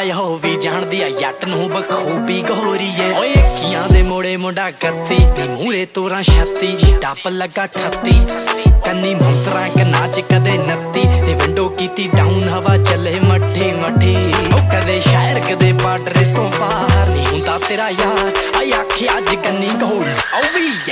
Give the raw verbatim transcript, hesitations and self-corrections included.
हो भी जानदी आ जट नूं बखूबी गोरीए ओए इक्कियां दे मोड़े मुंडा कत्ती नी मूरे तोरा छत्ती टप लगा ठत्ती कन्नी मंतरा कन्ना च कदे नत्ती ते विंडो कीती डाउन हवा चले मट्ठी मट्ठी ओ कदे शहर कदे बार्डर तो बाहर नी हुंदा तेरा यार आई आखे अज कन्नी गोल ओ वी